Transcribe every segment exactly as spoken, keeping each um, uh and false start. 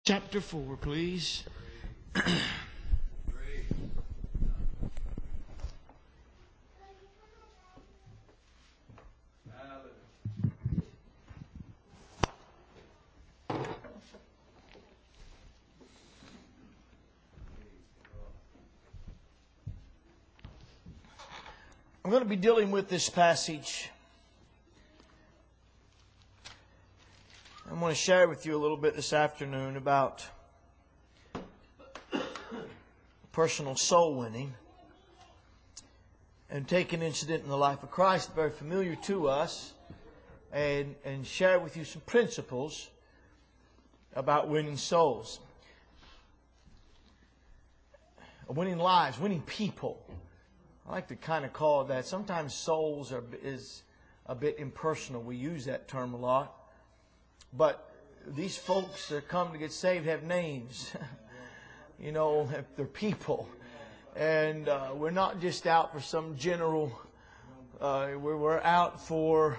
Chapter four, please. I'm going to be dealing with this passage. I'm going to share with you a little bit this afternoon about personal soul winning and take an incident in the life of Christ very familiar to us and, and share with you some principles about winning souls. Winning lives, winning people. I like to kind of call it that. Sometimes souls are is a bit impersonal. We use that term a lot. But these folks that come to get saved have names. You know, they're people. And uh, we're not just out for some general... Uh, we're, we're out for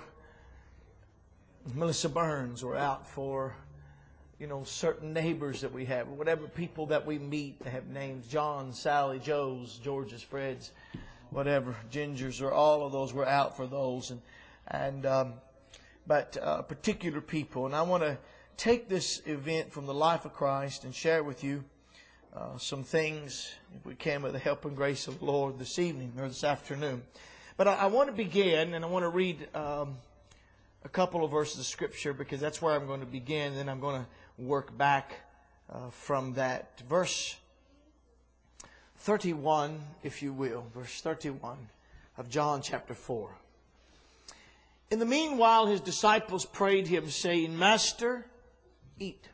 Melissa Burns. We're out for, you know, certain neighbors that we have. Whatever people that we meet that have names. John, Sally, Joe's, George's, Fred's, whatever. Ginger's, or all of those. We're out for those. And... and um, but uh, particular people. And I want to take this event from the life of Christ and share with you uh, some things, if we can, with the help and grace of the Lord this evening or this afternoon. But I, I want to begin, and I want to read um, a couple of verses of Scripture, because that's where I'm going to begin. Then I'm going to work back uh, from that. Verse thirty-one, if you will. Verse thirty-one of John chapter four. In the meanwhile, his disciples prayed him, saying, Master, eat.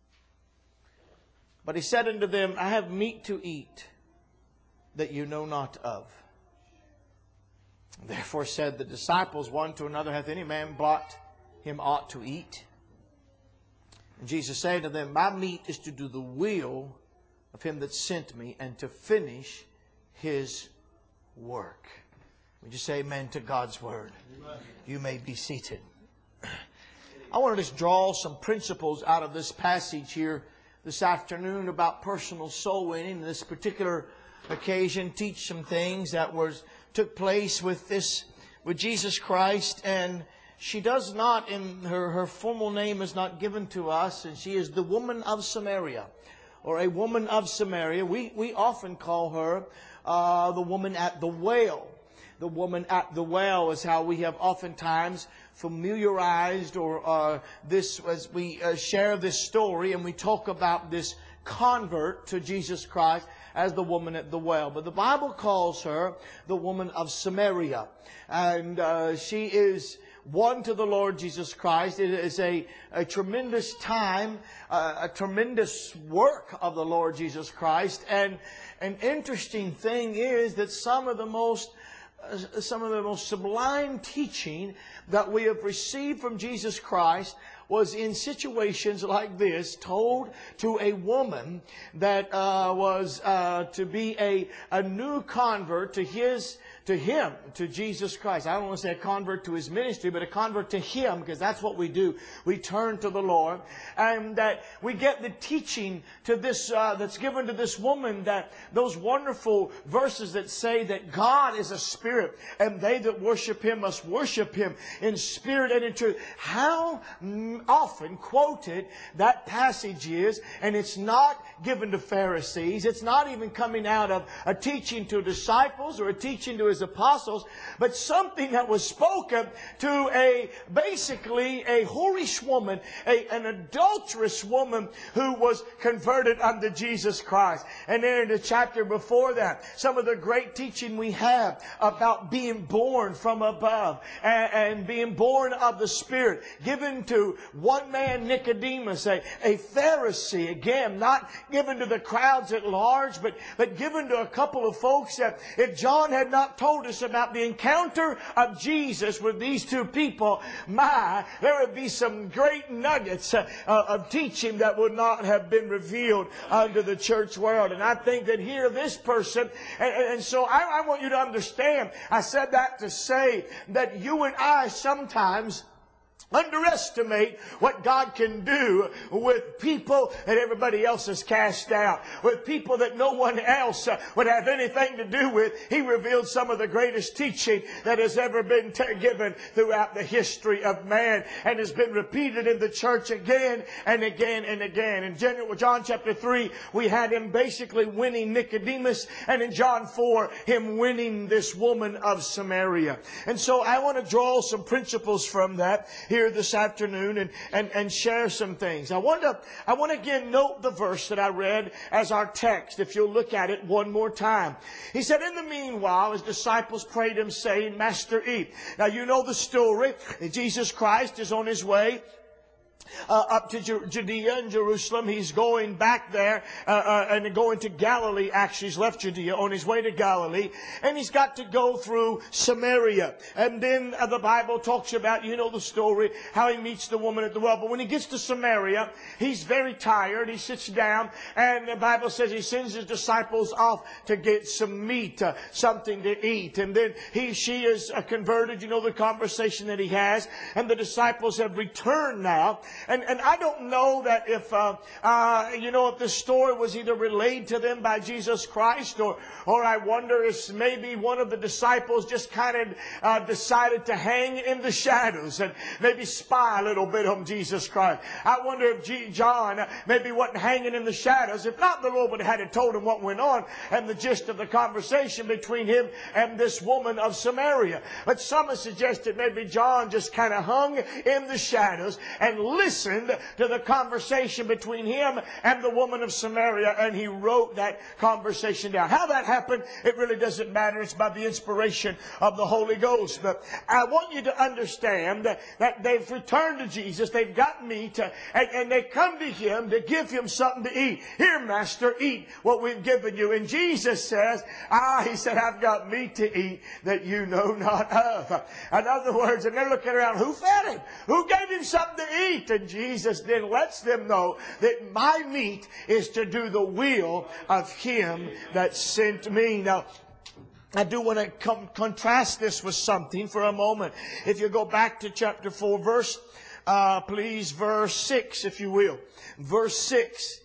But he said unto them, I have meat to eat that you know not of. Therefore said the disciples one to another, Hath any man brought him aught to eat? And Jesus said to them, My meat is to do the will of him that sent me, and to finish his work. Would you say amen to God's word? Amen. You may be seated. I want to just draw some principles out of this passage here this afternoon about personal soul winning. This particular occasion, teach some things that was took place with this with Jesus Christ. And she does not, in her, her formal name is not given to us, and she is the woman of Samaria, or a woman of Samaria. We, we often call her uh, the woman at the well. The woman at the well is how we have oftentimes familiarized or uh, this as we uh, share this story and we talk about this convert to Jesus Christ as the woman at the well. But the Bible calls her the woman of Samaria. And uh, she is one to the Lord Jesus Christ. It is a, a tremendous time, uh, a tremendous work of the Lord Jesus Christ. And an interesting thing is that some of the most Some of the most sublime teaching that we have received from Jesus Christ was in situations like this, told to a woman that uh, was uh, to be a, a new convert to his to Him, to Jesus Christ. I don't want to say a convert to His ministry, but a convert to Him, because that's what we do. We turn to the Lord. And that we get the teaching to this, uh, that's given to this woman, that those wonderful verses that say that God is a spirit, and they that worship Him must worship Him in spirit and in truth. How often quoted that passage is, and it's not given to Pharisees. It's not even coming out of a teaching to disciples or a teaching to His apostles, but something that was spoken to a basically a whorish woman, a, an adulterous woman who was converted unto Jesus Christ. And then in the chapter before that, some of the great teaching we have about being born from above and, and being born of the Spirit, given to one man, Nicodemus, a, a Pharisee, again, not given to the crowds at large, but, but given to a couple of folks that if John had not told us about the encounter of Jesus with these two people, my, there would be some great nuggets uh, of teaching that would not have been revealed unto the church world. And I think that here this person, and, and so I, I want you to understand, I said that to say that you and I sometimes underestimate what God can do with people that everybody else has cast out, with people that no one else uh, would have anything to do with. He revealed some of the greatest teaching that has ever been t- given throughout the history of man, and has been repeated in the church again and again and again. In John chapter three, we had him basically winning Nicodemus, and in John four, him winning this woman of Samaria. And so I want to draw some principles from that here this afternoon and, and, and share some things. I want to, I want to again note the verse that I read as our text, if you'll look at it one more time. He said, in the meanwhile, his disciples prayed him, saying, Master, eat. Now you know the story. Jesus Christ is on his way Uh, up to Judea and Jerusalem. He's going back there uh, uh, and going to Galilee. Actually, he's left Judea on his way to Galilee, and he's got to go through Samaria. And then uh, the Bible talks about, you know the story, how he meets the woman at the well. But when he gets to Samaria, he's very tired. He sits down, and the Bible says he sends his disciples off to get some meat, uh, something to eat. And then he, she is uh, converted. You know the conversation that he has, and the disciples have returned now. And, and I don't know that if, uh, uh, you know, if this story was either relayed to them by Jesus Christ, or, or I wonder if maybe one of the disciples just kind of uh, decided to hang in the shadows and maybe spy a little bit on Jesus Christ. I wonder if G- John maybe wasn't hanging in the shadows. If not, the Lord would have had to told him what went on and the gist of the conversation between him and this woman of Samaria. But some have suggested maybe John just kind of hung in the shadows and listened to the conversation between him and the woman of Samaria, and he wrote that conversation down. How that happened, it really doesn't matter. It's by the inspiration of the Holy Ghost. But I want you to understand that, that they've returned to Jesus. They've got meat, uh, and, and they come to him to give him something to eat. Here, Master, eat what we've given you. And Jesus says, ah, he said, I've got meat to eat that you know not of. In other words, and they're looking around, who fed him? Who gave him something to eat? And Jesus then lets them know that my meat is to do the will of him that sent me. Now, I do want to com- contrast this with something for a moment. If you go back to chapter four, verse, uh, please, verse six, if you will. Verse six.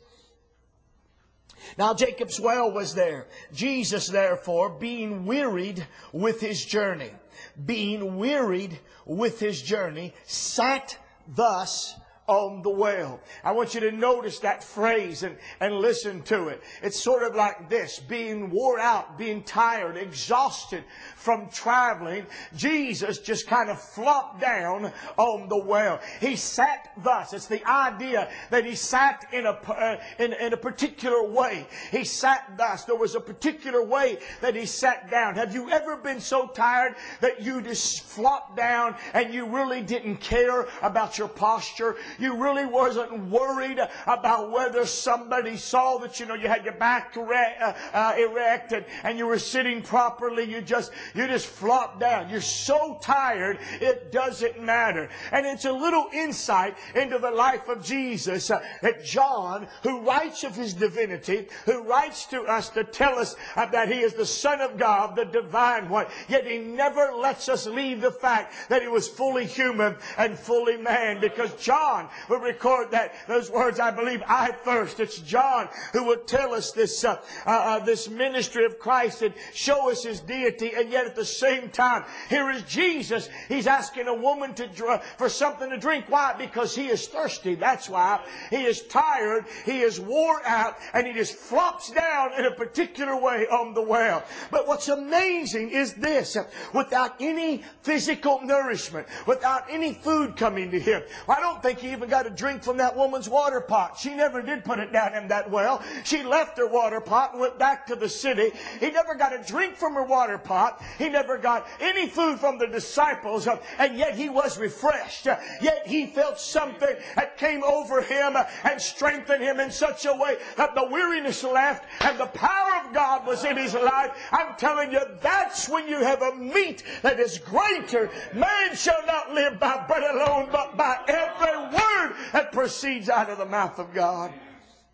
Now Jacob's well was there. Jesus, therefore, being wearied with his journey, being wearied with his journey, sat thus on the well. I want you to notice that phrase and, and listen to it. It's sort of like this: being wore out, being tired, exhausted from traveling. Jesus just kind of flopped down on the well. He sat thus. It's the idea that he sat in a, uh, in, in a particular way. He sat thus. There was a particular way that he sat down. Have you ever been so tired that you just flopped down and you really didn't care about your posture? You really wasn't worried about whether somebody saw that, you know, you had your back erect, uh, uh, erect and, and you were sitting properly. You just, you just flopped down. You're so tired, it doesn't matter. And it's a little insight into the life of Jesus uh, that John, who writes of his divinity, who writes to us to tell us uh, that he is the Son of God, the divine one, yet he never lets us leave the fact that he was fully human and fully man, because John will record that those words, I believe, I first. It's John who will tell us this uh, uh, uh, this ministry of Christ and show us his deity, and yet at the same time, here is Jesus. He's asking a woman to dr- for something to drink. Why? Because he is thirsty. That's why. He is tired. He is wore out, and he just flops down in a particular way on the well. But what's amazing is this: without any physical nourishment, without any food coming to him, I don't think he even got a drink from that woman's water pot. She never did put it down in that well. She left her water pot and went back to the city. He never got a drink from her water pot. He never got any food from the disciples, and yet he was refreshed. Yet he felt something that came over him and strengthened him in such a way that the weariness left and the power of God was in his life. I'm telling you, that's when you have a meat that is greater. Man shall not live by bread alone, but by every word that proceeds out of the mouth of God.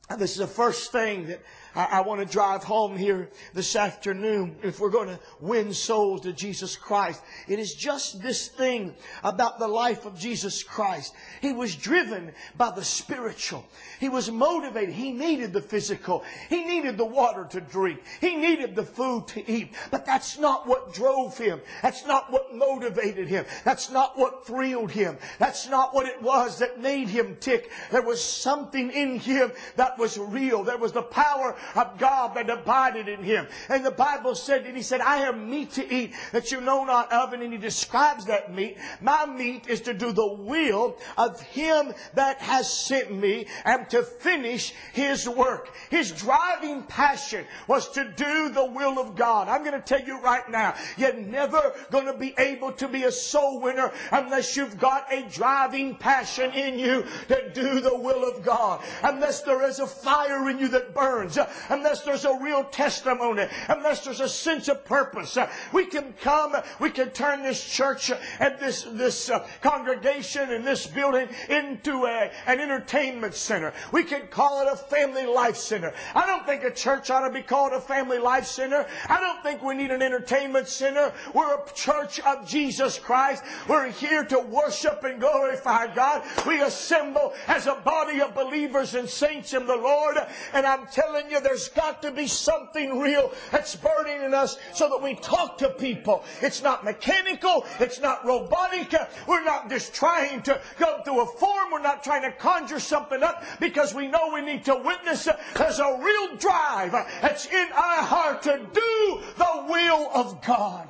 And this is the first thing that I, I want to drive home here this afternoon. If we're going to win souls to Jesus Christ, it is just this thing about the life of Jesus Christ. He was driven by the spiritual. He was motivated. He needed the physical. He needed the water to drink. He needed the food to eat. But that's not what drove him. That's not what motivated him. That's not what thrilled him. That's not what it was that made him tick. There was something in him that was real. There was the power of God that abided in him. And the Bible said, and he said, I have meat to eat that you know not of. And he describes that meat. My meat is to do the will of him that has sent me and to finish his work. His driving passion was to do the will of God. I'm going to tell you right now, you're never going to be able to be a soul winner unless you've got a driving passion in you to do the will of God. Unless there is a fire in you that burns. Unless there's a real testimony. Unless there's a sense of purpose. We can come, we can turn this church and this, this uh, congregation and this building into a, an entertainment center. We can call it a family life center. I don't think a church ought to be called a family life center. I don't think we need an entertainment center. We're a church of Jesus Christ. We're here to worship and glorify God. We assemble as a body of believers and saints in the Lord. And I'm telling you, there's got to be something real that's burning in us so that we talk to people. It's not mechanical. It's not robotic. We're not just trying to go through a form. We're not trying to conjure something up because we know we need to witness. There's a real drive that's in our heart to do the will of God.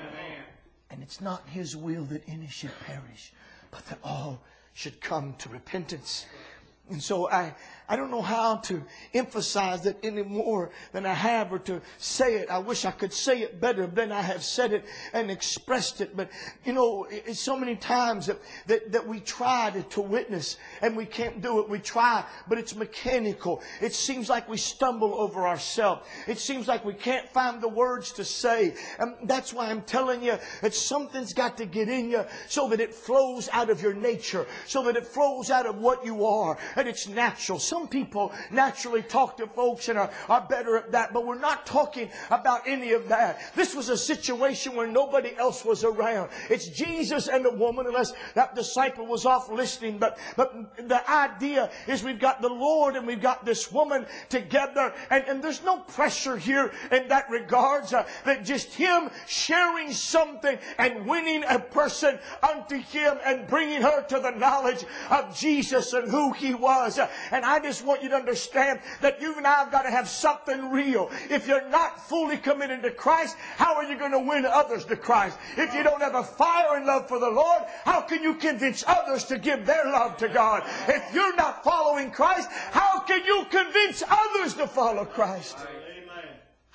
And it's not His will that any should perish, but that all should come to repentance. And so I, I don't know how to emphasize that any more than I have, or to say it. I wish I could say it better than I have said it and expressed it. But, you know, it's so many times that, that, that we try to, to witness and we can't do it. We try, but it's mechanical. It seems like we stumble over ourselves. It seems like we can't find the words to say. And that's why I'm telling you that something's got to get in you so that it flows out of your nature, so that it flows out of what you are. And it's natural. Some people naturally talk to folks and are, are better at that, but we're not talking about any of that. This was a situation where nobody else was around. It's Jesus and the woman, unless that disciple was off listening. But, but the idea is we've got the Lord and we've got this woman together, and, and there's no pressure here in that regards, uh, that just Him sharing something and winning a person unto Him and bringing her to the knowledge of Jesus and who He was. And I just want you to understand that you and I have got to have something real. If you're not fully committed to Christ, how are you going to win others to Christ? If you don't have a fire and love for the Lord, how can you convince others to give their love to God? If you're not following Christ, how can you convince others to follow Christ? Amen.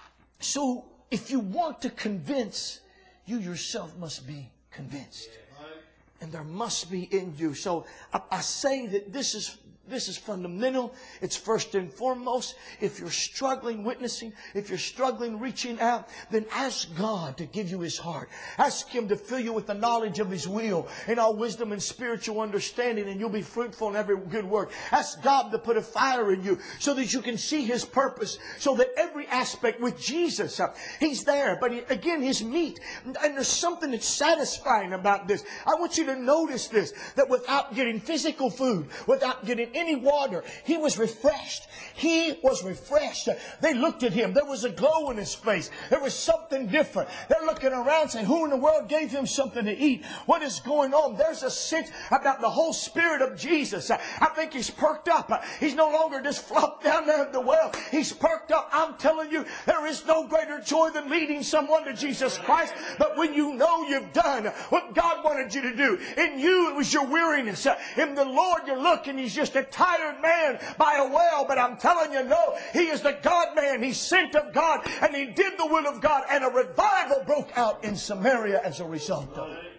So, if you want to convince, you yourself must be convinced. And there must be in you. So, I, I say that this is This is fundamental. It's first and foremost. If you're struggling witnessing, if you're struggling reaching out, then ask God to give you His heart. Ask Him to fill you with the knowledge of His will and all wisdom and spiritual understanding, and you'll be fruitful in every good work. Ask God to put a fire in you so that you can see His purpose, so that every aspect with Jesus, uh, He's there. But he, again, His meat. And there's something that's satisfying about this. I want you to notice this, that without getting physical food, without getting any water, He was refreshed. He was refreshed. They looked at Him. There was a glow in His face. There was something different. They're looking around saying, who in the world gave Him something to eat? What is going on? There's a sense about the whole Spirit of Jesus. I think He's perked up. He's no longer just flopped down there at the well. He's perked up. I'm telling you, there is no greater joy than leading someone to Jesus Christ. But when you know you've done what God wanted you to do, in you it was your weariness. In the Lord you look and He's just a tired man by a well, but I'm telling you, no, He is the God man. He's sent of God, and He did the will of God, and a revival broke out in Samaria as a result of it.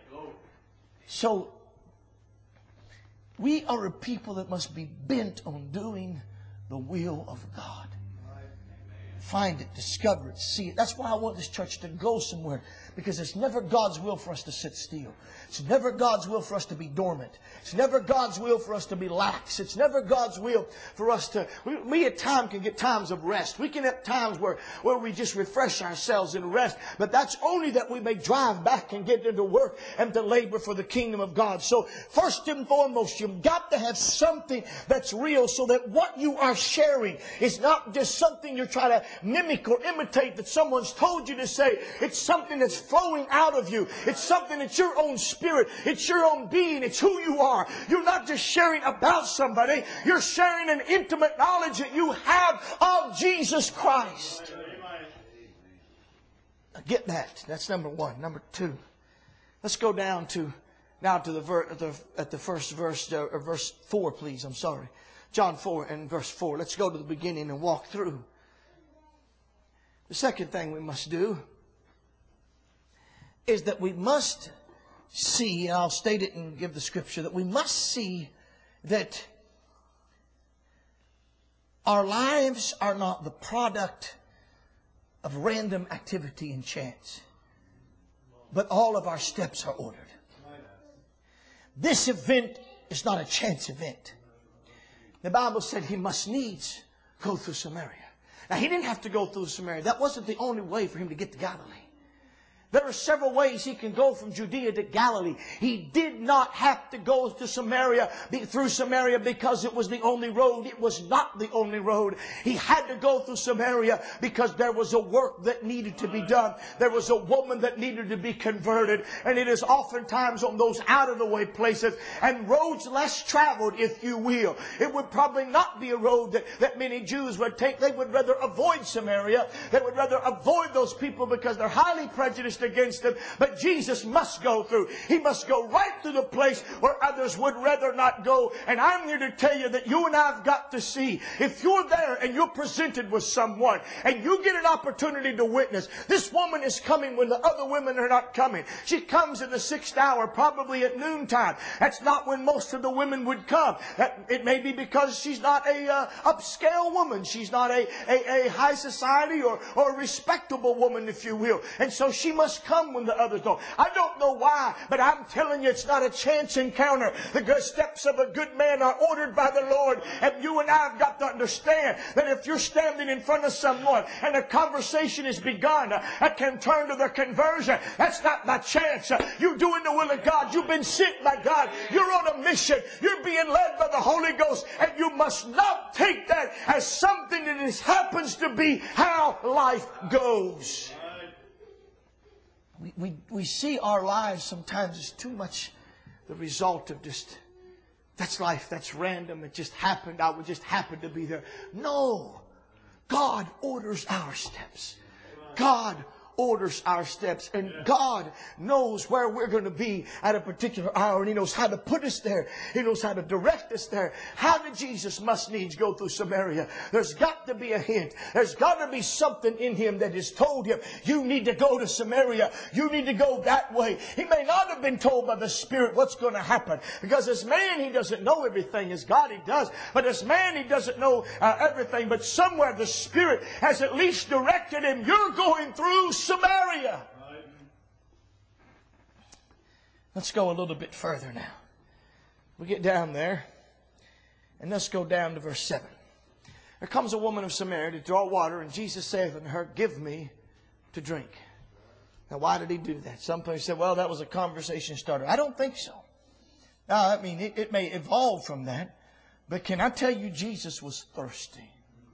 So, we are a people that must be bent on doing the will of God. Find it, discover it, see it. That's why I want this church to go somewhere. Because it's never God's will for us to sit still. It's never God's will for us to be dormant. It's never God's will for us to be lax. It's never God's will for us to... We, we at times can get times of rest. We can have times where, where we just refresh ourselves and rest. But that's only that we may drive back and get into work and to labor for the kingdom of God. So first and foremost, you've got to have something that's real so that what you are sharing is not just something you're trying to mimic or imitate that someone's told you to say. It's something that's flowing out of you. It's something that's your own spirit. It's your own being. It's who you are. You're not just sharing about somebody. You're sharing an intimate knowledge that you have of Jesus Christ. Now get that. That's number one. Number two. Let's go down to now to the, ver, the at the first verse, uh, or verse four, please. I'm sorry, John four and verse four. Let's go to the beginning and walk through. The second thing we must do is that we must see, and I'll state it and give the scripture, that we must see that our lives are not the product of random activity and chance, but all of our steps are ordered. This event is not a chance event. The Bible said He must needs go through Samaria. Now, He didn't have to go through Samaria. That wasn't the only way for Him to get to Galilee. There are several ways He can go from Judea to Galilee. He did not have to go to Samaria, through Samaria because it was the only road. It was not the only road. He had to go through Samaria because there was a work that needed to be done. There was a woman that needed to be converted. And it is oftentimes on those out-of-the-way places and roads less traveled, if you will. It would probably not be a road that, that many Jews would take. They would rather avoid Samaria. They would rather avoid those people because they're highly prejudiced against them. But Jesus must go through. He must go right through the place where others would rather not go. And I'm here to tell you that you and I have got to see, if you're there and you're presented with someone and you get an opportunity to witness, this woman is coming when the other women are not coming. She comes in the sixth hour, probably at noontime. That's not when most of the women would come. That, it may be because she's not a uh, upscale woman. She's not a, a, a high society or, or a respectable woman, if you will. And so she must come when the others don't. I don't know why, but I'm telling you, it's not a chance encounter. The good steps of a good man are ordered by the Lord. And you and I have got to understand that if you're standing in front of someone and a conversation is begun that can turn to their conversion, that's not by chance. You're doing the will of God. You've been sent by God. You're on a mission. You're being led by the Holy Ghost. And you must not take that as something that is, happens to be how life goes. We, we, we see our lives sometimes as too much the result of just, that's life, that's random, it just happened, I would just happen to be there. No! God orders our steps. God orders our steps. And God knows where we're going to be at a particular hour. And He knows how to put us there. He knows how to direct us there. How did Jesus must needs go through Samaria? There's got to be a hint. There's got to be something in Him that has told Him, you need to go to Samaria. You need to go that way. He may not have been told by the Spirit what's going to happen. Because as man, He doesn't know everything. As God, He does. But as man, He doesn't know uh, everything. But somewhere the Spirit has at least directed Him. You're going through Samaria. Let's go a little bit further now. We get down there, and let's go down to verse seven. There comes a woman of Samaria to draw water, and Jesus saith unto her, give me to drink. Now, why did He do that? Some people say, well, that was a conversation starter. I don't think so. Now, I mean, it, it may evolve from that, but can I tell you, Jesus was thirsty.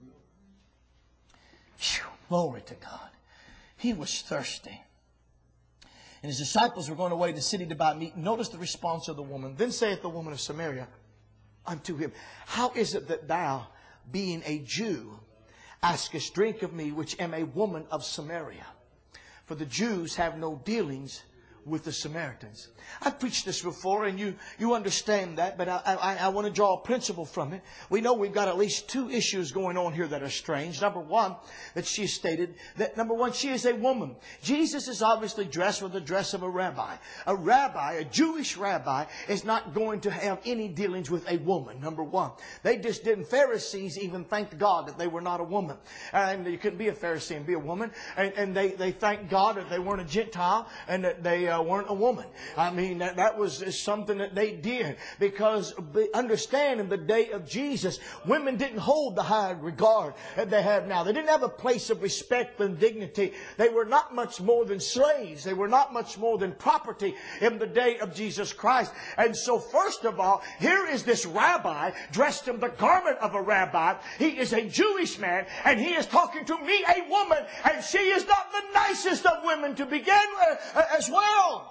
Whew, glory to God. He was thirsty. And His disciples were going away to the city to buy meat. Notice the response of the woman. Then saith the woman of Samaria unto Him, how is it that thou, being a Jew, askest drink of me, which am a woman of Samaria? For the Jews have no dealings with the Samaritans. I've preached this before and you, you understand that, but I, I, I want to draw a principle from it. We know we've got at least two issues going on here that are strange. Number one, that she stated that number one, she is a woman. Jesus is obviously dressed with the dress of a rabbi. A rabbi, a Jewish rabbi, is not going to have any dealings with a woman, number one. They just didn't. Pharisees even thanked God that they were not a woman. And you couldn't be a Pharisee and be a woman. And, and they, they thanked God that they weren't a Gentile and that they uh, weren't a woman. I mean, that, that was something that they did. Because understand, in the day of Jesus, women didn't hold the high regard that they have now. They didn't have a place of respect and dignity. They were not much more than slaves. They were not much more than property in the day of Jesus Christ. And so first of all, here is this rabbi dressed in the garment of a rabbi. He is a Jewish man and he is talking to me, a woman, and she is not the nicest of women to begin with as well.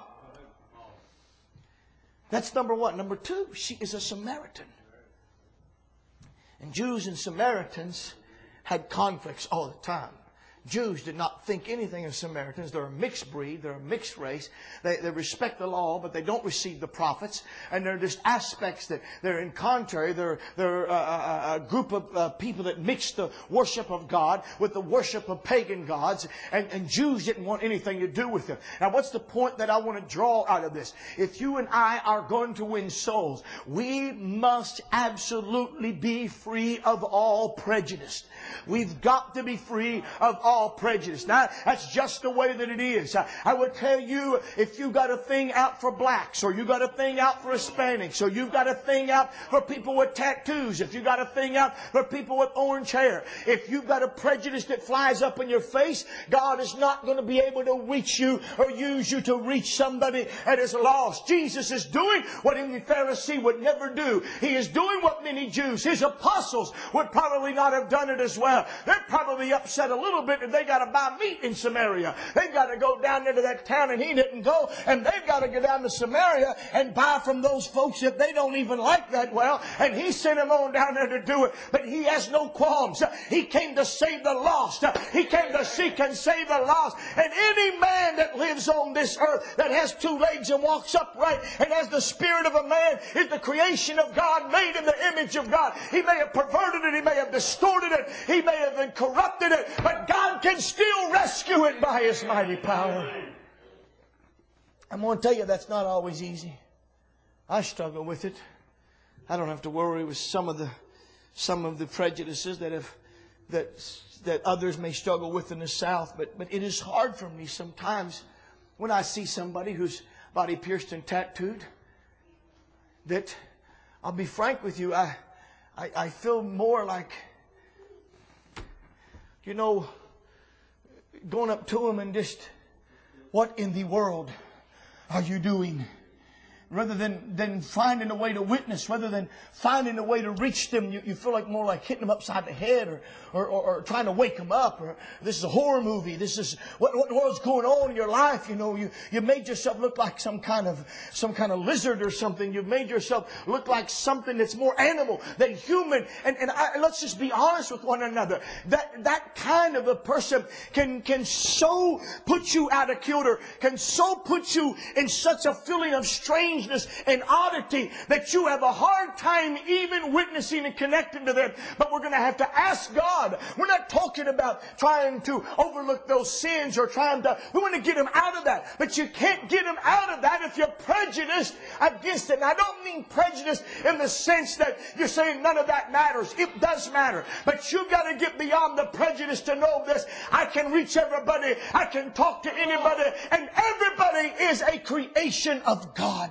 That's number one. Number two, she is a Samaritan. And Jews and Samaritans had conflicts all the time. Jews did not think anything of Samaritans. They're a mixed breed. They're a mixed race. They, they respect the law, but they don't receive the prophets. And there are just aspects that they're in contrary. They're, they're a, a, a group of uh, people that mix the worship of God with the worship of pagan gods. And, and Jews didn't want anything to do with them. Now, what's the point that I want to draw out of this? If you and I are going to win souls, we must absolutely be free of all prejudice. We've got to be free of all prejudice. Now, that's just the way that it is. I, I would tell you, if you got a thing out for blacks, or you got a thing out for Hispanics, or you've got a thing out for people with tattoos, if you got a thing out for people with orange hair, if you've got a prejudice that flies up in your face, God is not going to be able to reach you or use you to reach somebody that is lost. Jesus is doing what any Pharisee would never do. He is doing what many Jews, His apostles, would probably not have done it as well. They're probably upset a little bit that they got to buy meat in Samaria. They've got to go down into that town and He didn't go, and they've got to go down to Samaria and buy from those folks that they don't even like that well, and He sent them on down there to do it. But He has no qualms. He came to save the lost. He came to seek and save the lost. And any man that lives on this earth that has two legs and walks upright and has the spirit of a man is the creation of God, made in the image of God. He may have perverted it. He may have distorted it. He may have corrupted it. But God can still rescue it by His mighty power. I'm going to tell you, that's not always easy. I struggle with it. I don't have to worry with some of the some of the prejudices that have that that others may struggle with in the South. But but it is hard for me sometimes when I see somebody whose body pierced and tattooed. That I'll be frank with you, I I, I feel more like, you know, going up to them and just, what in the world are you doing? Rather than, than finding a way to witness, rather than finding a way to reach them, you, you feel like more like hitting them upside the head or, or, or, or trying to wake them up. Or this is a horror movie. This is what, what what's going on in your life. You know, you, you made yourself look like some kind of some kind of lizard or something. You've made yourself look like something that's more animal than human. And, and I, let's just be honest with one another. That that kind of a person can can so put you out of kilter, can so put you in such a feeling of strange and oddity that you have a hard time even witnessing and connecting to them. But we're going to have to ask God. We're not talking about trying to overlook those sins or trying to, we want to get them out of that. But you can't get them out of that if you're prejudiced against it. And I don't mean prejudice in the sense that you're saying none of that matters. It does matter. But you've got to get beyond the prejudice to know this. I can reach everybody. I can talk to anybody. And everybody is a creation of God.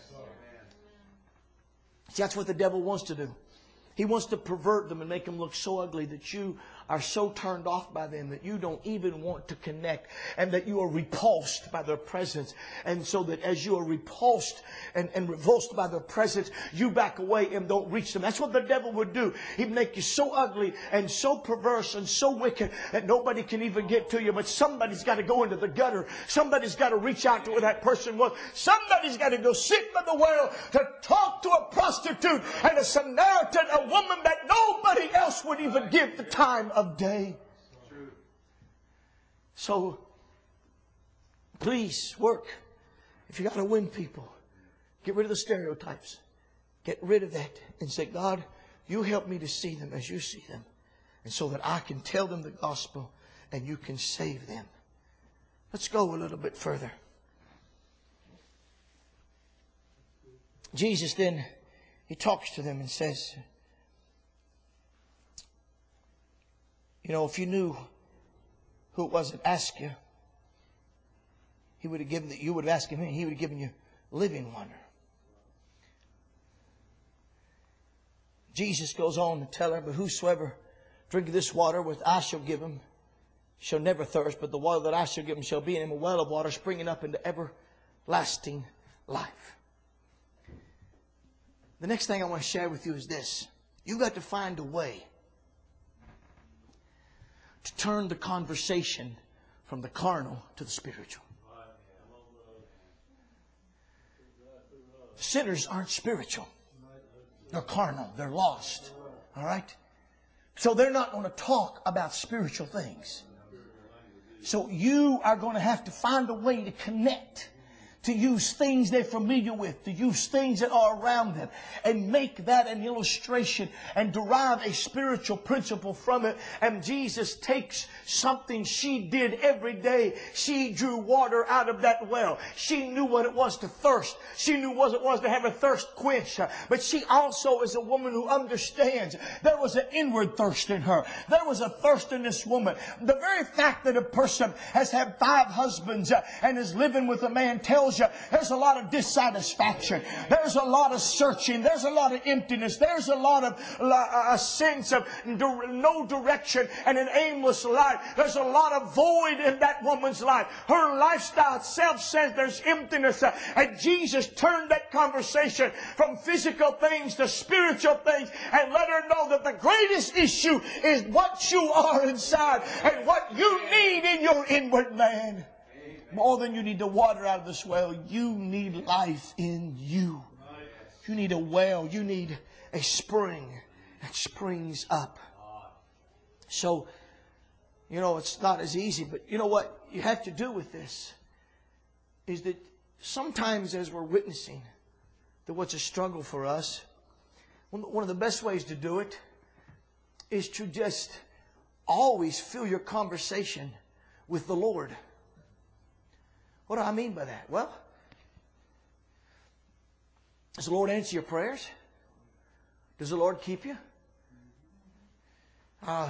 See, that's what the devil wants to do. He wants to pervert them and make them look so ugly that you are so turned off by them that you don't even want to connect, and that you are repulsed by their presence. And so that as you are repulsed and, and revulsed by their presence, you back away and don't reach them. That's what the devil would do. He'd make you so ugly and so perverse and so wicked that nobody can even get to you. But somebody's got to go into the gutter. Somebody's got to reach out to where that person was. Somebody's got to go sit by the well to talk to a prostitute and a Samaritan, a woman that nobody else would even give the time of day. So please work If you got to win people, get rid of the stereotypes. Get rid of that and say, God, you help me to see them as you see them. And so that I can tell them the gospel and you can save them. Let's go a little bit further. Jesus then, He talks to them and says, you know, if you knew who it was that asked you, He would have given that you would have asked Him, He would have given you living water. Jesus goes on to tell her, but whosoever drinketh this water which I shall give him shall never thirst, but the water that I shall give him shall be in him a well of water springing up into everlasting life. The next thing I want to share with you is this. You've got to find a way to turn the conversation from the carnal to the spiritual. Sinners aren't spiritual. They're carnal. They're lost. All right? So they're not going to talk about spiritual things. So you are going to have to find a way to connect, to use things they're familiar with, to use things that are around them, and make that an illustration and derive a spiritual principle from it. And Jesus takes something she did every day. She drew water out of that well. She knew what it was to thirst. She knew what it was to have her thirst quenched. But she also is a woman who understands there was an inward thirst in her. There was a thirst in this woman. The very fact that a person has had five husbands and is living with a man tells you there's a lot of dissatisfaction. There's a lot of searching. There's a lot of emptiness. There's a lot of a sense of no direction and an aimless life. There's a lot of void in that woman's life. Her lifestyle itself says there's emptiness. And Jesus turned that conversation from physical things to spiritual things and let her know that the greatest issue is what you are inside and what you need in your inward man. More than you need the water out of this well, you need life in you. You need a well. You need a spring that springs up. So, you know, it's not as easy, but you know what you have to do with this is that sometimes as we're witnessing that what's a struggle for us, one of the best ways to do it is to just always fill your conversation with the Lord. What do I mean by that? Well, does the Lord answer your prayers? Does the Lord keep you? Uh,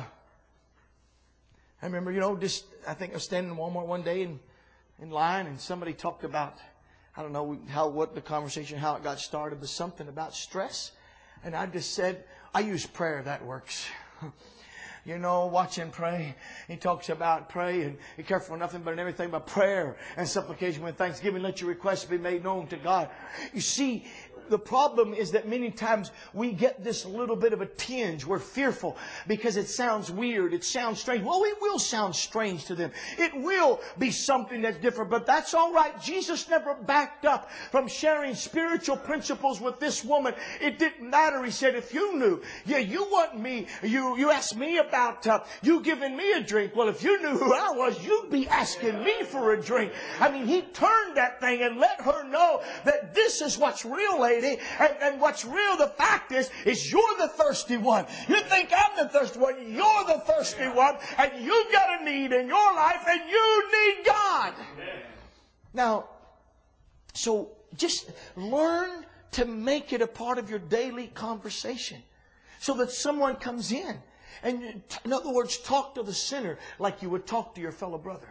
I remember, you know, just I think I was standing in Walmart one day in, in line and somebody talked about, I don't know how what the conversation, how it got started, but something about stress. And I just said, I use prayer, that works. You know, watch and pray. He talks about pray and be careful for nothing but in everything by prayer and supplication with thanksgiving. Let your requests be made known to God. You see, the problem is that many times we get this little bit of a tinge. We're fearful because it sounds weird. It sounds strange. Well, it will sound strange to them. It will be something that's different, but that's all right. Jesus never backed up from sharing spiritual principles with this woman. It didn't matter. He said, if you knew, yeah, you want me, you, you asked me about uh, you giving me a drink. Well, if you knew who I was, you'd be asking me for a drink. I mean, he turned that thing and let her know that this is what's real, lady. And, and what's real, the fact is, is you're the thirsty one. You think I'm the thirsty one. You're the thirsty one. And you've got a need in your life and you need God. Now, so just learn to make it a part of your daily conversation so that someone comes in. And in other words, talk to the sinner like you would talk to your fellow brother.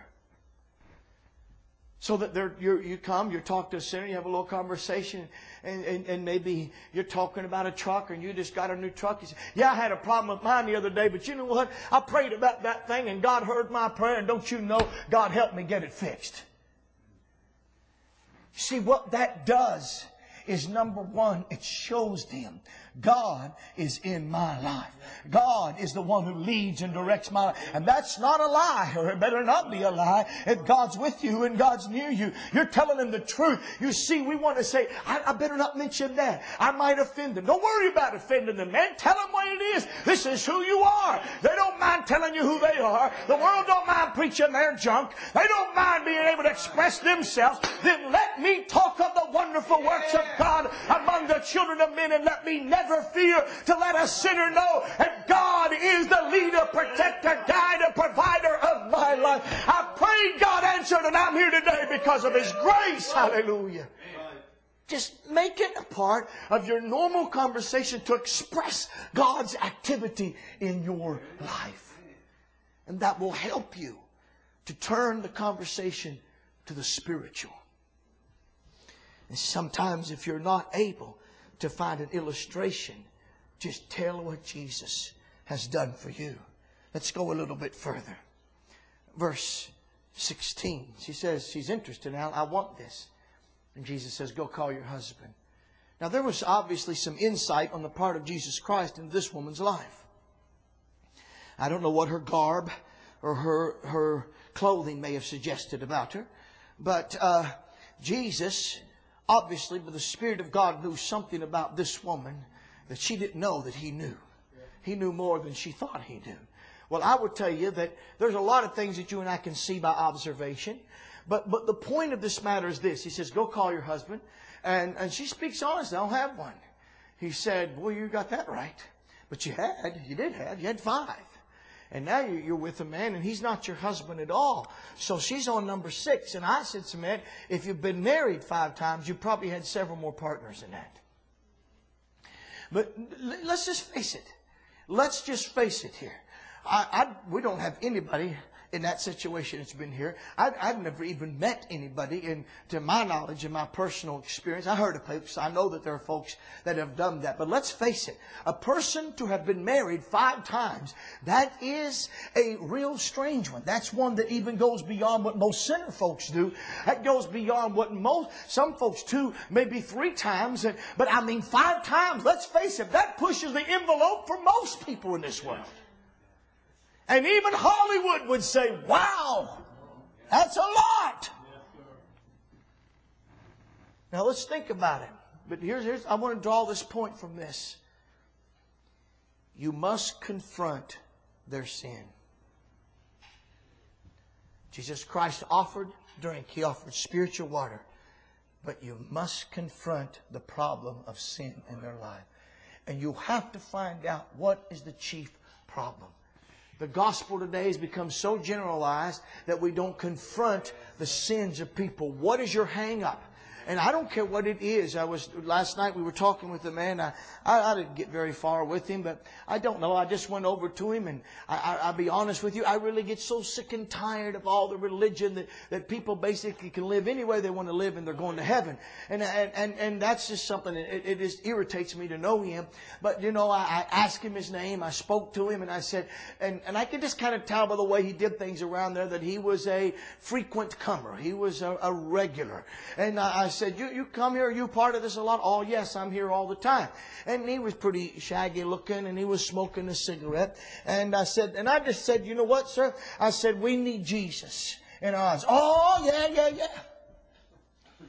So that there, you're, you come, you talk to a sinner, you have a little conversation, and, and, and maybe you're talking about a truck, and you just got a new truck. You say, yeah, I had a problem with mine the other day, but you know what? I prayed about that thing, and God heard my prayer, and don't you know, God helped me get it fixed. See, what that does is, number one, it shows them God is in my life. God is the one who leads and directs my life. And that's not a lie, or it better not be a lie. If God's with you and God's near you, you're telling Him the truth. You see, we want to say, I, I better not mention that. I might offend them. Don't worry about offending them, man. Tell them what it is. This is who you are. They don't mind telling you who they are. The world don't mind preaching their junk. They don't mind being able to express themselves. Then let me talk of the wonderful works of God among the children of men, and let me never fear to let a sinner know that God is the leader, protector, guide, and provider of my life. I prayed God answered, and I'm here today because of His grace. Hallelujah. Just make it a part of your normal conversation to express God's activity in your life. And that will help you to turn the conversation to the spiritual. And sometimes if you're not able to find an illustration, just tell what Jesus has done for you. Let's go a little bit further. Verse sixteen. She says she's interested now. I want this. And Jesus says, go call your husband. Now there was obviously some insight on the part of Jesus Christ in this woman's life. I don't know what her garb or her, her clothing may have suggested about her. But uh, Jesus, obviously, by the Spirit of God, knew something about this woman that she didn't know that He knew. He knew more than she thought He knew. Well, I would tell you that there's a lot of things that you and I can see by observation. But but the point of this matter is this. He says, go call your husband. And, and she speaks honestly, I don't have one. He said, boy, you got that right. But you had, you did have, you had five. And now you're with a man and he's not your husband at all. So she's on number six. And I said to man, if you've been married five times, you probably had several more partners than that. But let's just face it. Let's just face it here. I, I, we don't have anybody in that situation that's been here. I, I've never even met anybody, and to my knowledge and my personal experience, I heard of folks, I know that there are folks that have done that. But let's face it, a person to have been married five times, that is a real strange one. That's one that even goes beyond what most sinner folks do. That goes beyond what most, some folks two, maybe three times. But I mean five times, let's face it, that pushes the envelope for most people in this world. And even Hollywood would say, wow, that's a lot. Now let's think about it. But here's, here's I want to draw this point from this. You must confront their sin. Jesus Christ offered drink. He offered spiritual water. But you must confront the problem of sin in their life. And you have to find out what is the chief problem. The gospel today has become so generalized that we don't confront the sins of people. What is your hang up? And I don't care what it is. I was last night we were talking with a man. I, I, I didn't get very far with him, but I don't know. I just went over to him, and I, I, I'll be honest with you. I really get so sick and tired of all the religion that, that people basically can live any way they want to live, and they're going to heaven. And and and, and that's just something. It, it just irritates me to know him. But you know, I, I asked him his name. I spoke to him, and I said, and and I could just kind of tell by the way he did things around there that he was a frequent comer. He was a, a regular, and I. I said, you, you come here, are you part of this a lot? Oh, yes, I'm here all the time. And he was pretty shaggy looking, and he was smoking a cigarette. And I said, and I just said, you know what, sir? I said, we need Jesus in our lives. Oh, yeah, yeah, yeah.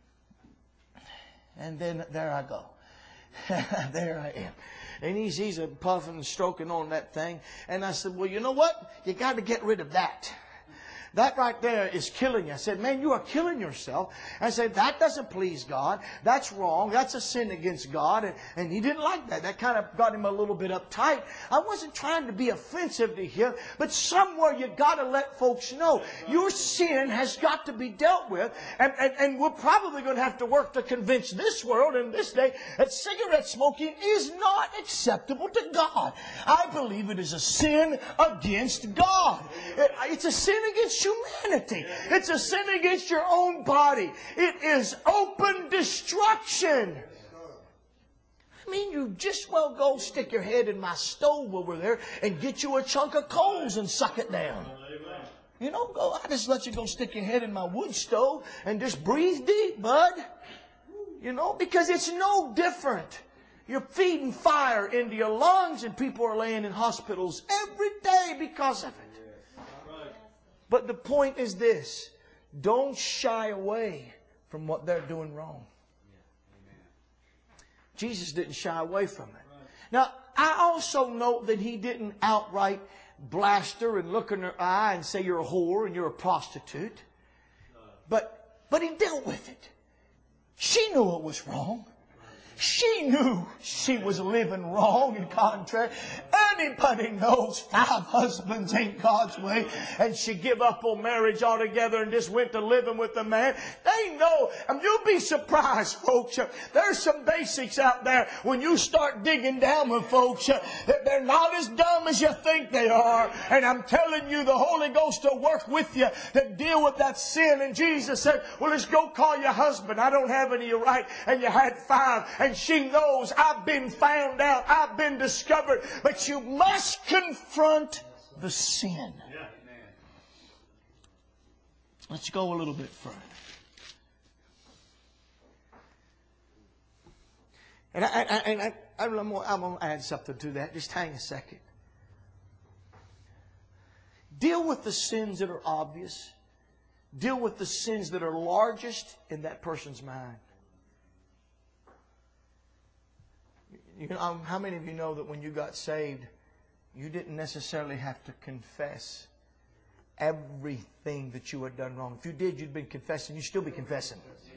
And then there I go. There I am. And he's, he's a puffing and stroking on that thing. And I said, well, you know what? You got to get rid of that. That right there is killing you. I said, man, you are killing yourself. I said, that doesn't please God. That's wrong. That's a sin against God. And, and he didn't like that. That kind of got him a little bit uptight. I wasn't trying to be offensive to him, but somewhere you got to let folks know your sin has got to be dealt with. And, and, and we're probably going to have to work to convince this world in this day that cigarette smoking is not acceptable to God. I believe it is a sin against God. It, it's a sin against humanity. It's a sin against your own body. It is open destruction. I mean, you just well go stick your head in my stove over there and get you a chunk of coals and suck it down. You know, go. I just let you go stick your head in my wood stove and just breathe deep, bud. You know, because it's no different You're feeding fire into your lungs, and people are laying in hospitals every day because of it. But the point is this. Don't shy away from what they're doing wrong. Jesus didn't shy away from it. Now, I also note that He didn't outright blast her and look in her eye and say you're a whore and you're a prostitute. But, but He dealt with it. She knew it was wrong. She knew she was living wrong and contrary. Anybody knows five husbands ain't God's way. And she give up on marriage altogether and just went to living with a man. They know. I mean, you'll be surprised, folks. There's some basics out there when you start digging down with folks that they're not as dumb as you think they are. And I'm telling you, the Holy Ghost will work with you to deal with that sin. And Jesus said, well, let's go call your husband. I don't have any right. And you had five. And she knows, I've been found out. I've been discovered. But you must confront the sin. Let's go a little bit further. And, I, I, and I, I'm going to add something to that. Just hang a second. Deal with the sins that are obvious. Deal with the sins that are largest in that person's mind. You know, um, how many of you know that when you got saved, you didn't necessarily have to confess everything that you had done wrong? If you did, you'd been confessing. You'd still be confessing.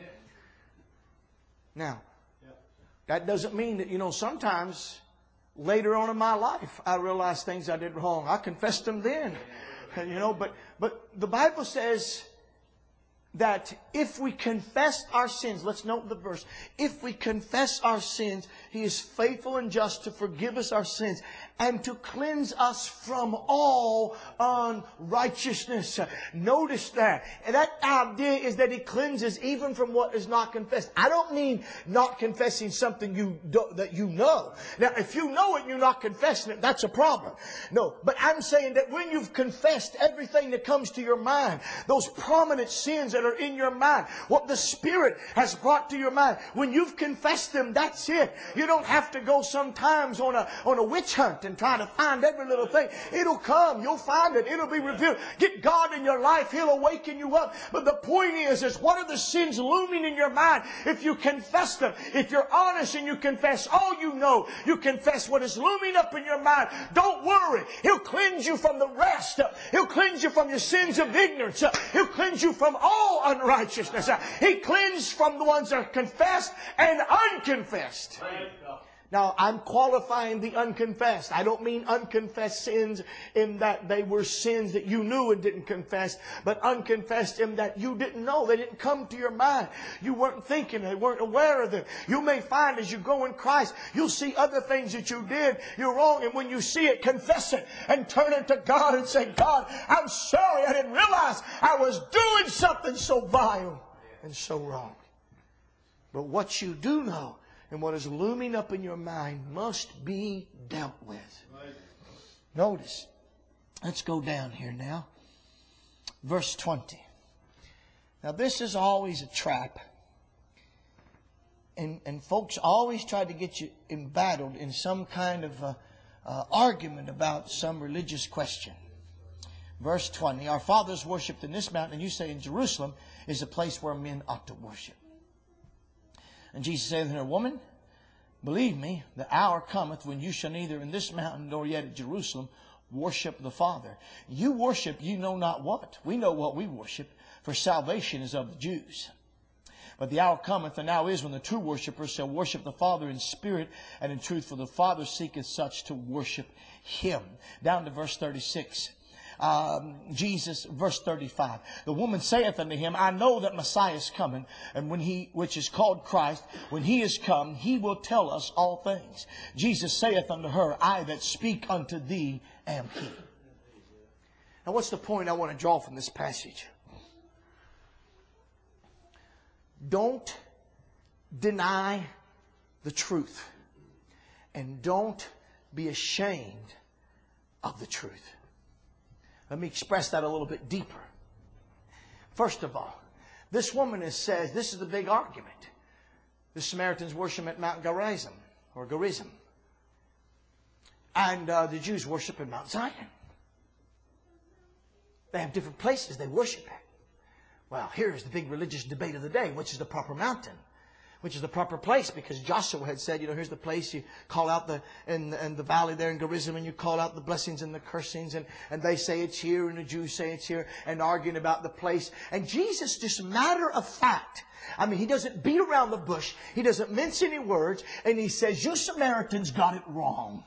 Now, that doesn't mean that, you know, sometimes later on in my life, I realized things I did wrong. I confessed them then. You know, but, but the Bible says that if we confess our sins, let's note the verse. If we confess our sins, He is faithful and just to forgive us our sins and to cleanse us from all unrighteousness. Notice that. And that idea is that He cleanses even from what is not confessed. I don't mean not confessing something you do, that you know. Now, if you know it and you're not confessing it, that's a problem. No, but I'm saying that when you've confessed everything that comes to your mind, those prominent sins that are in your mind, what the Spirit has brought to your mind, when you've confessed them, that's it. You don't have to go sometimes on a, on a witch hunt and try to find every little thing. It'll come. You'll find it. It'll be revealed. Get God in your life. He'll awaken you up. But the point is, is what are the sins looming in your mind? If you confess them, if you're honest and you confess all you know, you confess what is looming up in your mind, don't worry. He'll cleanse you from the rest. He'll cleanse you from your sins of ignorance. He'll cleanse you from all unrighteousness. He cleansed from the ones that are confessed and unconfessed. Now, I'm qualifying the unconfessed. I don't mean unconfessed sins in that they were sins that you knew and didn't confess, but unconfessed in that you didn't know. They didn't come to your mind. You weren't thinking. They weren't aware of them. You may find as you go in Christ, you'll see other things that you did. You're wrong. And when you see it, confess it and turn it to God and say, God, I'm sorry. I didn't realize I was doing something so vile and so wrong. But what you do know and what is looming up in your mind must be dealt with. Right. Notice. Let's go down here now. Verse twenty. Now this is always a trap. And, and folks always try to get you embattled in some kind of uh, uh, argument about some religious question. Verse twenty. Our fathers worshipped in this mountain, and you say in Jerusalem is a place where men ought to worship. And Jesus said unto her, Woman, believe me, the hour cometh when you shall neither in this mountain nor yet at Jerusalem worship the Father. You worship you know not what. We know what we worship, for salvation is of the Jews. But the hour cometh, and now is, when the true worshippers shall worship the Father in spirit and in truth, for the Father seeketh such to worship Him. Down to verse thirty-six. Um, Jesus, verse thirty-five. The woman saith unto him, I know that Messiah is coming, and when he, which is called Christ, when He is come, He will tell us all things. Jesus saith unto her, I that speak unto thee am He. Now what's the point I want to draw from this passage? Don't deny the truth, and don't be ashamed of the truth. Let me express that a little bit deeper. First of all, this woman has says, this is the big argument. The Samaritans worship at Mount Gerizim. or Gerizim. And uh, the Jews worship in Mount Zion. They have different places they worship at. Well, here's the big religious debate of the day. Which is the proper mountain? Which is the proper place? Because Joshua had said, you know, here's the place. You call out the in, in the valley there in Gerizim, and you call out the blessings and the cursings. And, and they say it's here, and the Jews say it's here, and arguing about the place. And Jesus, just matter of fact, I mean, He doesn't beat around the bush. He doesn't mince any words. And He says, you Samaritans got it wrong.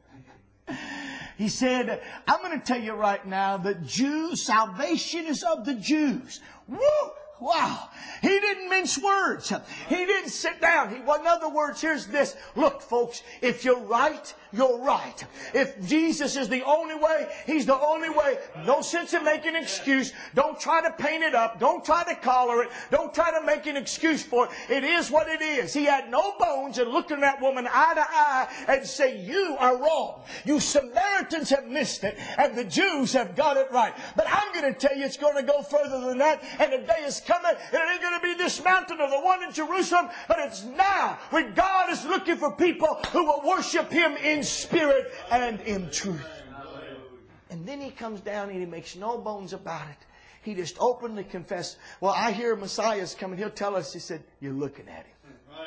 He said, I'm going to tell you right now that Jews, salvation is of the Jews. Woo! Wow. He didn't mince words. He didn't sit down. He, well, in other words, here's this. Look, folks, if you're right, you're right. If Jesus is the only way, He's the only way. No sense in making an excuse. Don't try to paint it up. Don't try to collar it. Don't try to make an excuse for it. It is what it is. He had no bones in looking at that woman eye to eye and say, you are wrong. You Samaritans have missed it, and the Jews have got it right. But I'm going to tell you it's going to go further than that, and the day is coming. It ain't going to be this mountain or the one in Jerusalem, but it's now when God is looking for people who will worship Him in spirit and in truth. And then He comes down and He makes no bones about it. He just openly confessed, well, I hear Messiah's coming. He'll tell us, He said, you're looking at Him.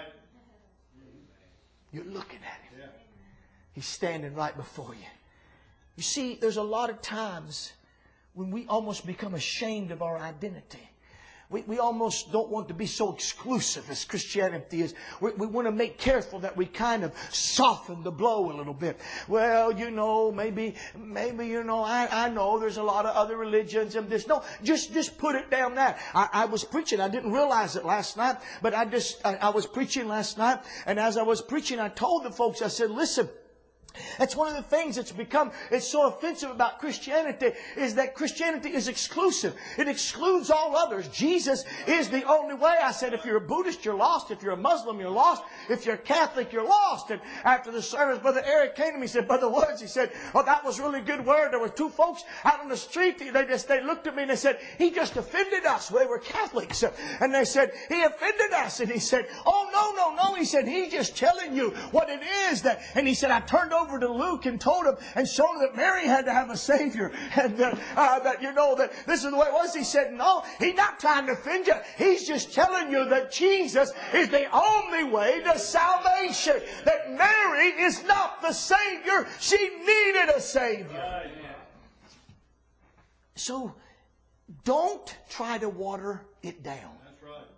You're looking at Him. He's standing right before you. You see, there's a lot of times when we almost become ashamed of our identity. We, we almost don't want to be so exclusive as Christianity is. We, we want to make careful that we kind of soften the blow a little bit. Well, you know, maybe, maybe, you know, I, I know there's a lot of other religions and this. No, just, just put it down there. I, I was preaching. I didn't realize it last night, but I just, I, I was preaching last night. And as I was preaching, I told the folks, I said, listen, that's one of the things that's become, it's so offensive about Christianity, is that Christianity is exclusive. It excludes all others. Jesus is the only way. I said, if you're a Buddhist, you're lost. If you're a Muslim, you're lost. If you're a Catholic, you're lost. And after the service, Brother Eric came to me and said, Brother Woods, he said, oh, that was really good word. There were two folks out on the street. They just, they looked at me and they said, he just offended us. They were Catholics. And they said, he offended us. And he said, oh, no, no, no. He said, he's just telling you what it is that, and he said, I turned over to Luke and told him and showed him that Mary had to have a Savior, and that, uh, that you know that this is the way it was. He said, no, He's not trying to offend you. He's just telling you that Jesus is the only way to salvation. That Mary is not the Savior. She needed a Savior. So don't try to water it down. That's right.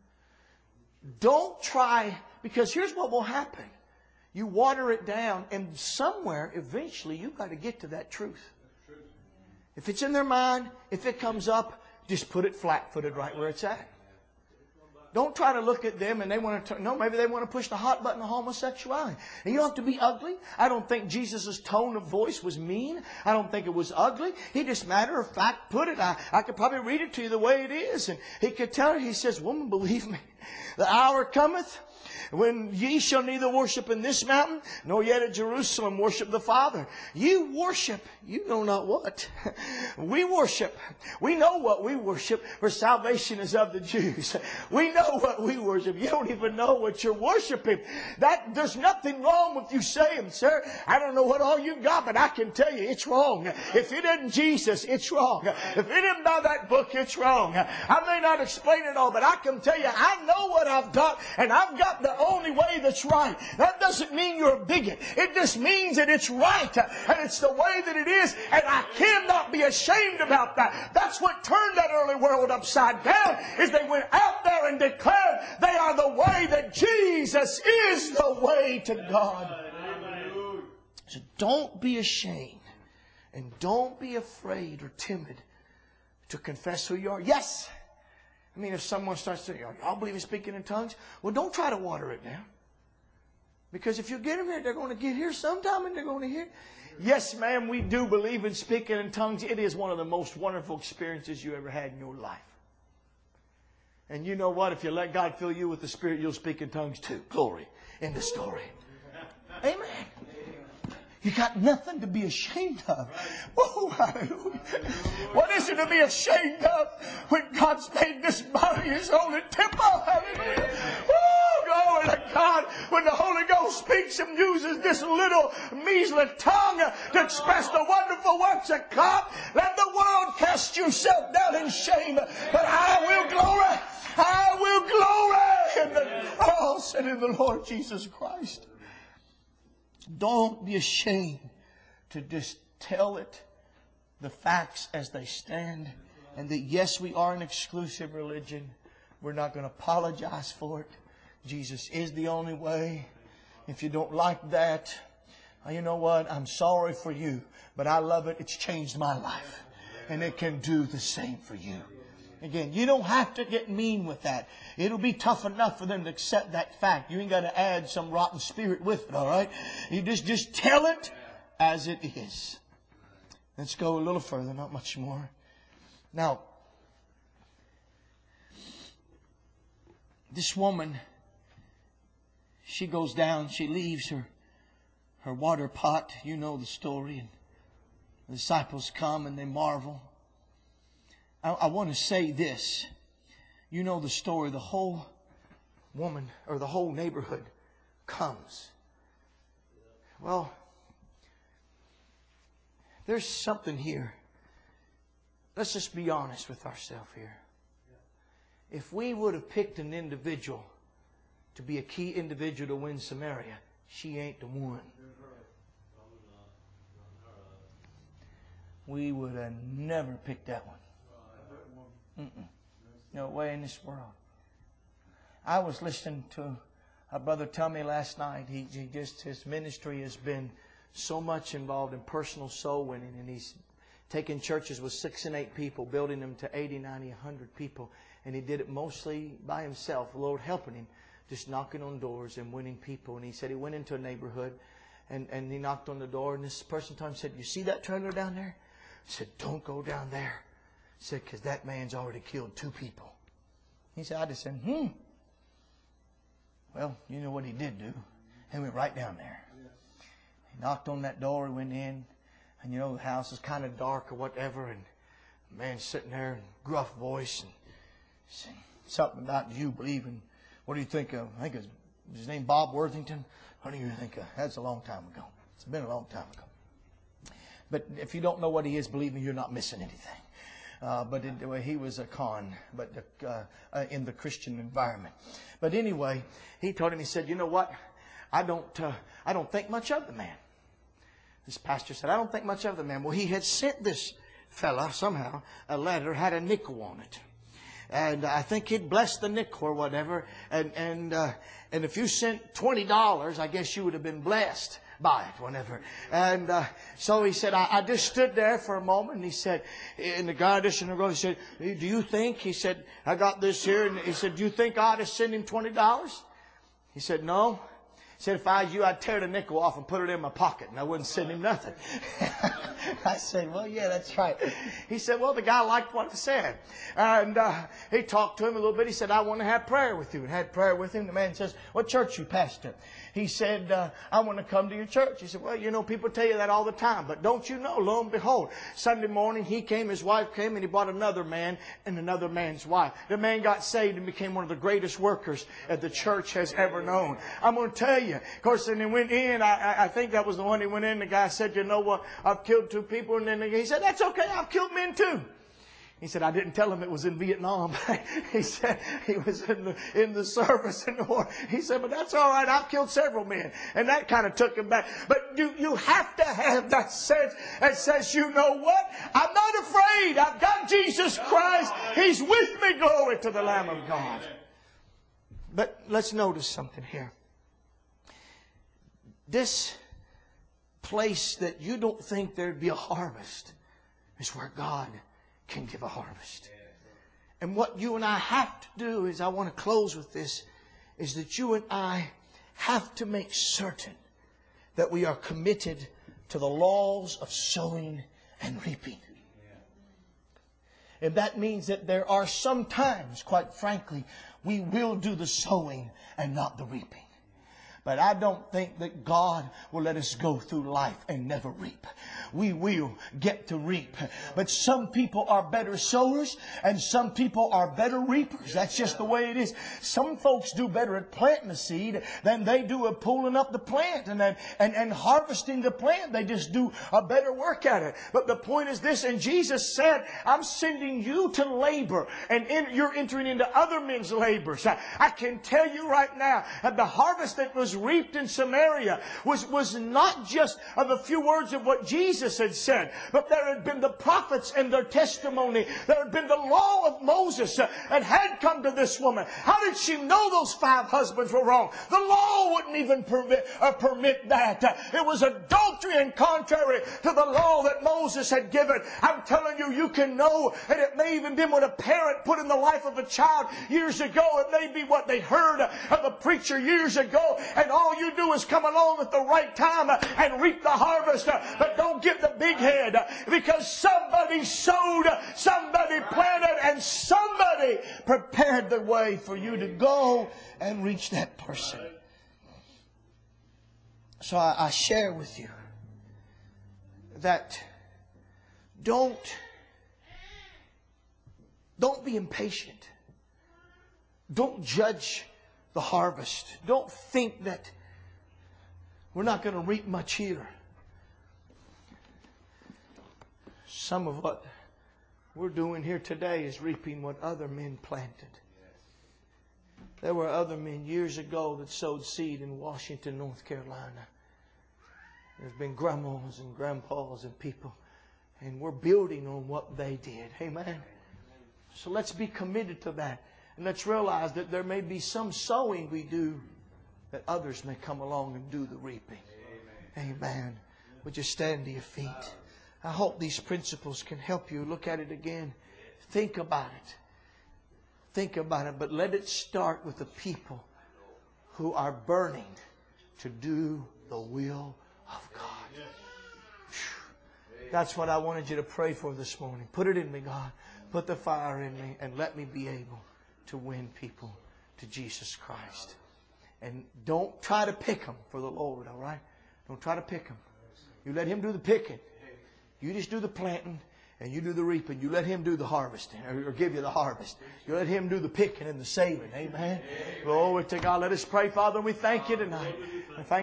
Don't try, because here's what will happen. You water it down, and somewhere, eventually, you've got to get to that truth. If it's in their mind, if it comes up, just put it flat-footed right where it's at. Don't try to look at them and they want to, no, maybe they want to push the hot button of homosexuality. And you don't have to be ugly. I don't think Jesus' tone of voice was mean. I don't think it was ugly. He just matter of fact put it. I, I could probably read it to you the way it is. And he could tell her, he says, woman, believe me, the hour cometh when ye shall neither worship in this mountain, nor yet at Jerusalem worship the Father. You worship, you know not what. We worship. We know what we worship, for salvation is of the Jews. We know what we worship. You don't even know what you're worshiping. That, there's nothing wrong with you saying, sir, I don't know what all you got, but I can tell you it's wrong. If it isn't Jesus, it's wrong. If it isn't by that book, it's wrong. I may not explain it all, but I can tell you I know what I've got, and I've got the only way that's right. That doesn't mean you're a bigot. It just means that it's right. And it's the way that it is. And I cannot be ashamed about that. That's what turned that early world upside down, is they went out there and declared they are the way, that Jesus is the way to God. So don't be ashamed. And don't be afraid or timid to confess who you are. Yes, I mean, if someone starts to say, y'all believe in speaking in tongues? Well, don't try to water it down. Because if you get them here, they're going to get here sometime and they're going to hear. Yes, ma'am, we do believe in speaking in tongues. It is one of the most wonderful experiences you ever had in your life. And you know what? If you let God fill you with the Spirit, you'll speak in tongues too. Glory in the story. Amen. You got nothing to be ashamed of. Oh, hallelujah. What is it to be ashamed of when God's made this body His own temple? Hallelujah. Oh, glory to God. When the Holy Ghost speaks and uses this little measly tongue to express the wonderful works of God, let the world cast yourself down in shame. But I will glory. I will glory in the cross and in the Lord Jesus Christ. Don't be ashamed to just tell it, the facts as they stand. And that yes, we are an exclusive religion. We're not going to apologize for it. Jesus is the only way. If you don't like that, you know what? I'm sorry for you. But I love it. It's changed my life. And it can do the same for you. Again, you don't have to get mean with that. It'll be tough enough for them to accept that fact. You ain't got to add some rotten spirit with it, all right? You just, just tell it as it is. Let's go a little further, not much more. Now, this woman, she goes down, she leaves her, her water pot. You know the story. And the disciples come and they marvel. I, I want to say this. You know the story. The whole woman or the whole neighborhood comes. Well, there's something here. Let's just be honest with ourselves here. If we would have picked an individual to be a key individual to win Samaria, she ain't the one. We would have never picked that one. Mm-mm. No way in this world. I was listening to a brother tell me last night. He, he just his ministry has been so much involved in personal soul winning, and he's taking churches with six and eight people, building them to eighty, ninety, one hundred people. And he did it mostly by himself, the Lord helping him, just knocking on doors and winning people. And he said he went into a neighborhood and, and he knocked on the door. And this person told him, said, "You see that trailer down there?" He said, "Don't go down there." He said, "Because that man's already killed two people." He said, I just said, hmm. Well, you know what he did do. He went right down there. He knocked on that door, he went in. And you know, the house is kind of dark or whatever. And the man's sitting there in a gruff voice and saying something about you believing. What do you think of? I think it's his name Bob Worthington. What do you think of? That's a long time ago. It's been a long time ago. But if you don't know what he is, believe me, you're not missing anything. Uh, but it, well, he was a con, but uh, uh, in the Christian environment. But anyway, he told him, he said, "You know what? I don't, uh, I don't think much of the man." This pastor said, "I don't think much of the man." Well, he had sent this fella somehow a letter, had a nickel on it. And I think he'd blessed the nickel or whatever. And and uh, and if you sent twenty dollars, I guess you would have been blessed by it, whatever. And uh, so he said, I, I just stood there for a moment. And he said, and the guy just in the row, he said, "Do you think?" He said, "I got this here." And he said, "Do you think I ought to send him twenty dollars? He said, "No." He said, "If I was you, I'd tear the nickel off and put it in my pocket, and I wouldn't send him nothing." I said, "Well, yeah, that's right." He said, "Well, the guy liked what I said." And uh, he talked to him a little bit. He said, "I want to have prayer with you." And had prayer with him. The man says, "What church you pastor?" He said, uh, "I want to come to your church." He said, "Well, you know, people tell you that all the time. But don't you know, lo and behold, Sunday morning he came, his wife came, and he brought another man and another man's wife. The man got saved and became one of the greatest workers that the church has ever known." I'm going to tell you. Of course, and he went in. I, I think that was the one he went in. The guy said, "You know what? I've killed two people." And then he said, "That's okay. I've killed men too." He said, "I didn't tell him it was in Vietnam." He said he was in the, in the service in the war. He said, "But that's all right. I've killed several men." And that kind of took him back. But you, you have to have that sense that says, you know what? I'm not afraid. I've got Jesus Christ. He's with me. Glory to the Lamb of God. But let's notice something here. This place that you don't think there'd be a harvest is where God can give a harvest. And what you and I have to do is, I want to close with this, is that you and I have to make certain that we are committed to the laws of sowing and reaping. And that means that there are some times, quite frankly, we will do the sowing and not the reaping. But I don't think that God will let us go through life and never reap. We will get to reap. But some people are better sowers and some people are better reapers. That's just the way it is. Some folks do better at planting a seed than they do at pulling up the plant and, and, and harvesting the plant. They just do a better work at it. But the point is this, and Jesus said, I'm sending you to labor, and in, you're entering into other men's labors. I, I can tell you right now that the harvest that was reaped in Samaria was, was not just of a few words of what Jesus had said, but there had been the prophets and their testimony. There had been the law of Moses uh, that had come to this woman. How did she know those five husbands were wrong? The law wouldn't even permit, uh, permit that. Uh, it was adultery and contrary to the law that Moses had given. I'm telling you, you can know, and it may even been what a parent put in the life of a child years ago. It may be what they heard of a preacher years ago, and all you do is come along at the right time uh, and reap the harvest. Uh, but don't get the big head, uh, because somebody sowed, uh, somebody planted, and somebody prepared the way for you to go and reach that person. So I, I share with you that don't, don't be impatient. Don't judge the harvest. Don't think that we're not going to reap much here. Some of what we're doing here today is reaping what other men planted. There were other men years ago that sowed seed in Washington, North Carolina. There's been grandmas and grandpas and people, and we're building on what they did. Amen. So let's be committed to that. And let's realize that there may be some sowing we do that others may come along and do the reaping. Amen. Amen. Would you stand to your feet? I hope these principles can help you. Look at it again. Think about it. Think about it. But let it start with the people who are burning to do the will of God. That's what I wanted you to pray for this morning. Put it in me, God. Put the fire in me and let me be able to win people to Jesus Christ. And don't try to pick them for the Lord, all right? Don't try to pick them. You let Him do the picking. You just do the planting and you do the reaping. You let Him do the harvesting, or, or give you the harvest. You let Him do the picking and the saving. Amen. Glory to God. Let us pray, Father, and we thank you tonight. And thank